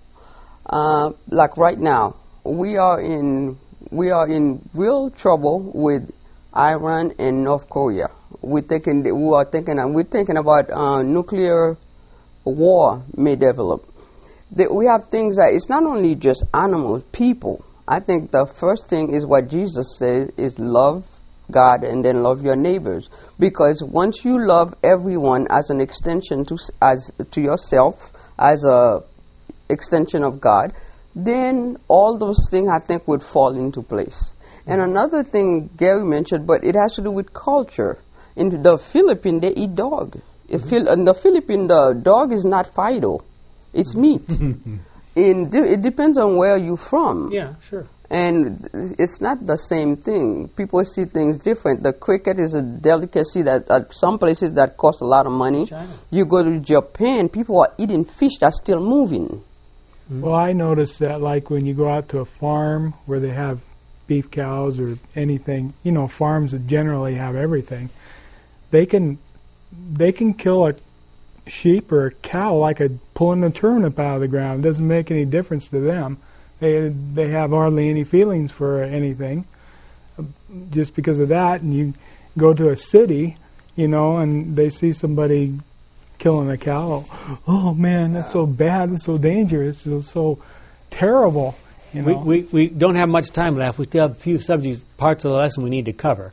Uh, like right now, we are in we are in real trouble with Iran and North Korea. We're thinking we are thinking we're thinking about uh, nuclear war may develop. The, we have things that it's not only just animals, people. I think the first thing is what Jesus says is love God and then love your neighbors, because once you love everyone as an extension to as to yourself, as a extension of God, then all those things I think would fall into place. And another thing Gary mentioned, but it has to do with culture. In the Philippines, they eat dog. Mm-hmm. Phil- in the Philippines, the dog is not Fido; it's meat. in de- it depends on where you're from. Yeah. Sure. And it's not the same thing. People see things different. The cricket is a delicacy that at some places that costs a lot of money. China. You go to Japan, people are eating fish that's still moving. Well, I noticed that, like when you go out to a farm where they have beef cows or anything, you know, farms that generally have everything, they can they can kill a sheep or a cow like a pulling a turnip out of the ground. It doesn't make any difference to them. They they have hardly any feelings for anything, just because of that. And you go to a city, you know, and they see somebody killing a cow. Oh man, that's so bad. It's so dangerous. It's so terrible. You know? We, we we don't have much time left. We still have a few subjects, parts of the lesson we need to cover.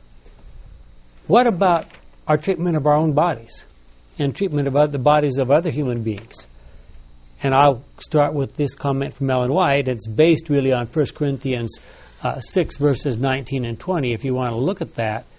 What about our treatment of our own bodies and treatment of the bodies of other human beings? And I'll start with this comment from Ellen White. It's based really on First Corinthians uh, six, verses nineteen and twenty, if you want to look at that.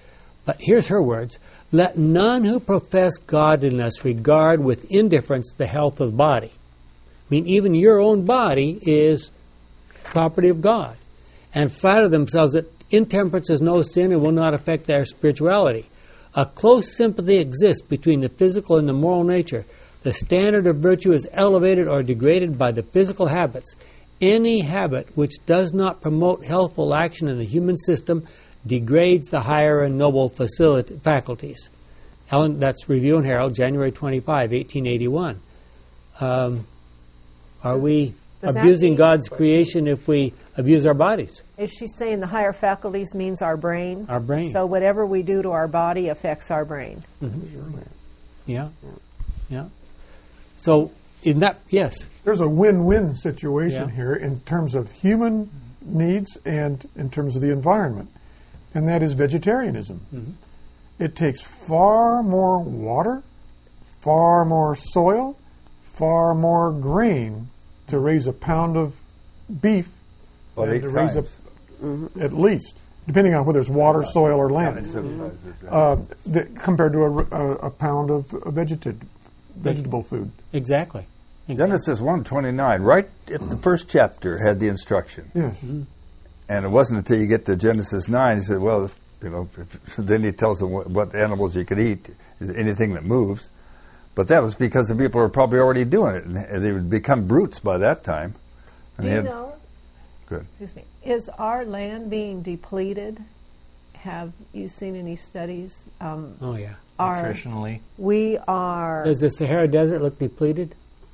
But here's her words: "Let none who profess godliness regard with indifference the health of the body." I mean, even your own body is property of God. "And flatter themselves that intemperance is no sin and will not affect their spirituality. A close sympathy exists between the physical and the moral nature. The standard of virtue is elevated or degraded by the physical habits. Any habit which does not promote healthful action in the human system degrades the higher and noble facility, faculties." Ellen, that's Review and Herald, January twenty-fifth, eighteen eighty-one. Um, are we Does that abusing mean- God's creation if we abuse our bodies? Is she saying the higher faculties means our brain? Our brain. So whatever we do to our body affects our brain. Yeah. Yeah. So, in that, yes. There's a win-win situation Yeah. here in terms of human needs and in terms of the environment, and that is vegetarianism. Mm-hmm. It takes far more water, far more soil, far more grain to raise a pound of beef Well, than eight to raise times. a, at least, depending on whether it's water, soil, or land, uh, the, compared to a, a, a pound of vegeta- vegetable food. Exactly. Genesis one twenty-nine, right at the first chapter, had the instruction. Yes. Mm-hmm. And it wasn't until you get to Genesis nine, he said, well, if, you know, if, then he tells them what, what animals you could eat, is anything that moves. But that was because the people were probably already doing it, and they would become brutes by that time. And Do they you had- know, Good. excuse me, is our land being depleted? Have you seen any studies? Um, Oh, yeah. are Nutritionally. We are... Does the Sahara Desert look depleted?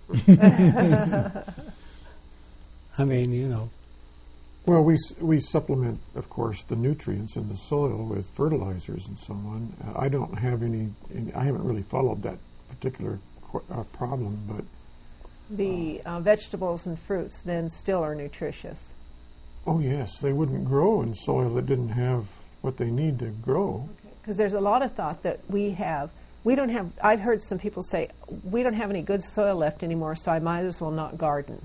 I mean, you know. Well, we s- we supplement, of course, the nutrients in the soil with fertilizers and so on. Uh, I don't have any, any. I haven't really followed that particular qu- uh, problem, but The uh, vegetables and fruits then still are nutritious. oh yes, they wouldn't grow in soil that didn't have what they need to grow. Because there's a lot of thought that we have. We don't have, I've heard some people say, we don't have any good soil left anymore, so I might as well not garden.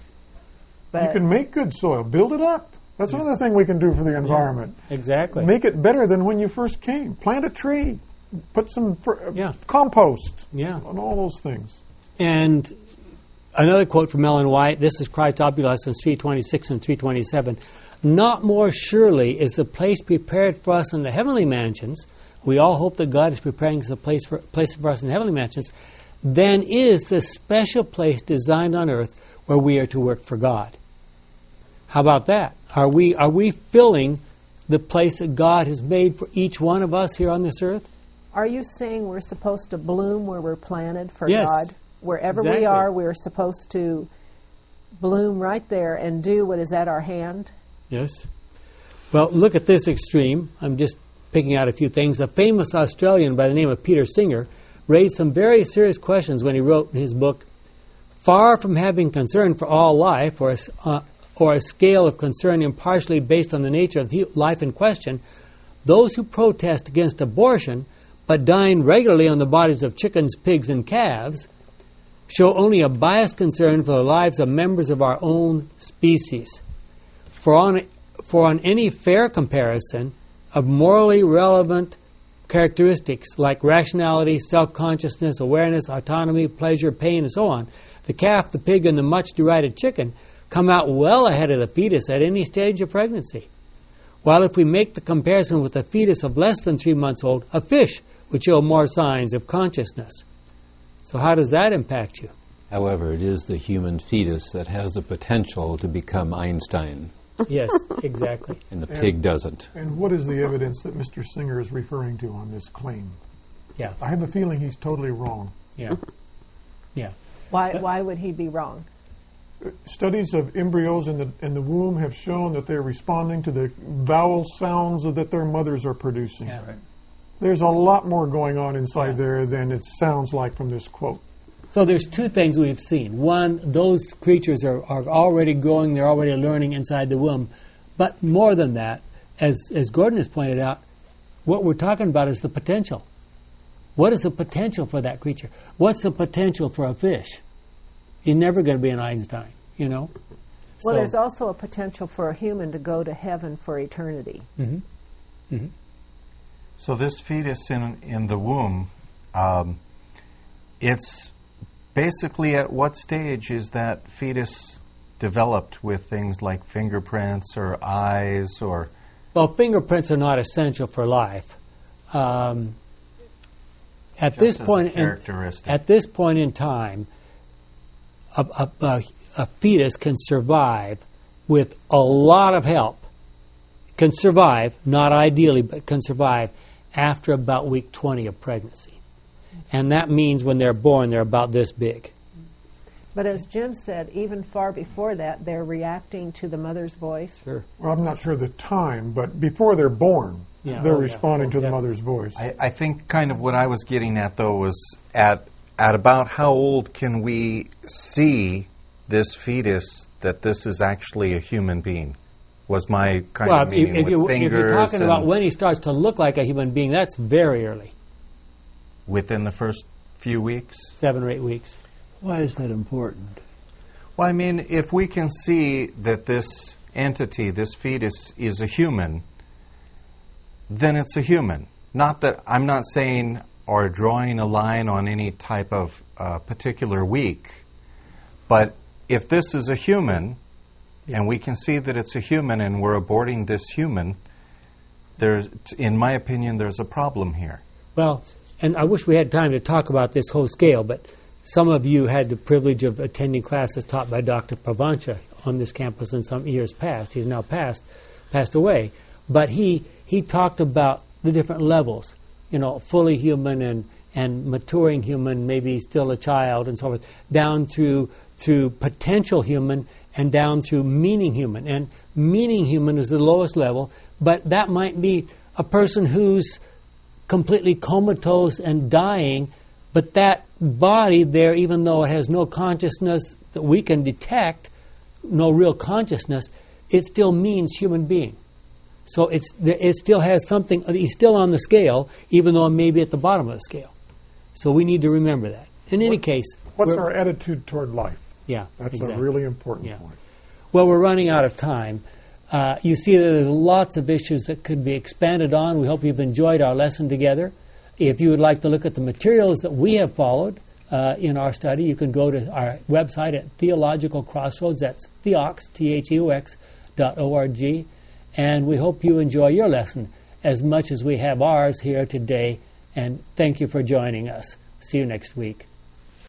But You can make good soil, build it up. That's another thing we can do for the environment. Exactly. Make it better than when you first came. Plant a tree, put some fr- Yeah. compost, Yeah. and all those things. And another quote from Ellen White, this is Christ Obulescence three twenty-six and three twenty-seven. "Not more surely is the place prepared for us in the heavenly mansions." We all hope that God is preparing us a place for, place for us in the heavenly mansions. "Than is the special place designed on earth where we are to work for God." How about that? Are we are we filling the place that God has made for each one of us here on this earth? are you saying we're supposed to bloom where we're planted for Yes. God? Wherever Exactly. we are, we're supposed to bloom right there and do what is at our hand? Yes. Well, look at this extreme. I'm just picking out a few things. A famous Australian by the name of Peter Singer raised some very serious questions when he wrote in his book, "Far from having concern for all life, or a, uh, or a scale of concern impartially based on the nature of the life in question, those who protest against abortion but dine regularly on the bodies of chickens, pigs, and calves show only a biased concern for the lives of members of our own species. For on, for on any fair comparison of morally relevant characteristics like rationality, self-consciousness, awareness, autonomy, pleasure, pain, and so on, the calf, the pig, and the much-derided chicken come out well ahead of the fetus at any stage of pregnancy. While if we make the comparison with a fetus of less than three months old, a fish would show more signs of consciousness. So how does that impact you? However, it is the human fetus that has the potential to become Einstein, Yes, exactly. and the pig doesn't. And what is the evidence that Mister Singer is referring to on this claim? Yeah, I have a feeling he's totally wrong. yeah, yeah. Why, why would he be wrong? Studies of embryos in the in the womb have shown that they're responding to the vowel sounds that their mothers are producing. Yeah, right. There's a lot more going on inside Yeah. there than it sounds like from this quote. So there's two things we've seen. One, those creatures are, are already growing, they're already learning inside the womb. But more than that, as, as Gordon has pointed out, what we're talking about is the potential. What is the potential for that creature? What's the potential for a fish? He's never going to be an Einstein, you know? Well, So- there's also a potential for a human to go to heaven for eternity. Mhm. Mhm. So this fetus in in the womb, um, it's basically at what stage is that fetus developed with things like fingerprints or eyes or? Well, fingerprints are not essential for life. Um, at Just this as point, a characteristic. in, at this point in time, a, a, a, a fetus can survive with a lot of help. Can survive, not ideally, but can survive after about week twenty of pregnancy, and that means when they're born, they're about this big. But as Jim said, even far before that, they're reacting to the mother's voice. Sure. Well, I'm not sure the time, but before they're born, Yeah. they're Oh, yeah. responding to Yeah. the mother's voice. I, I think kind of what I was getting at, though, was at at about how old can we see this fetus that this is actually a human being? Was my kind Well, of meaning if, with you, if fingers you're talking about and when he starts to look like a human being, that's very early, within the first few weeks. seven or eight weeks. Why is that important? Well, I mean, if we can see that this entity, this fetus, is a human, then it's a human. Not that I'm not saying or drawing a line on any type of uh, particular week, but if this is a human, and we can see that it's a human and we're aborting this human, there's, in my opinion, there's a problem here. Well, and I wish we had time to talk about this whole scale, but some of you had the privilege of attending classes taught by Doctor Pavancha on this campus in some years past. He's now passed, passed away. But he, he talked about the different levels, you know, fully human and, and maturing human, maybe still a child and so forth, down through, through potential human and down through meaning human. And meaning human is the lowest level, but that might be a person who's completely comatose and dying, but that body there, even though it has no consciousness that we can detect, no real consciousness, it still means human being. So it's it still has something, he's still on the scale, even though it may be at the bottom of the scale. So we need to remember that. In any What- case... What's we're- our attitude toward life? Yeah, That's exactly. a really important Yeah. point. Well, we're running out of time. Uh, you see that there's lots of issues that could be expanded on. We hope you've enjoyed our lesson together. If you would like to look at the materials that we have followed uh, in our study, you can go to our website at Theological Crossroads. That's theox, T H E O X, dot O R G. And we hope you enjoy your lesson as much as we have ours here today. And thank you for joining us. See you next week.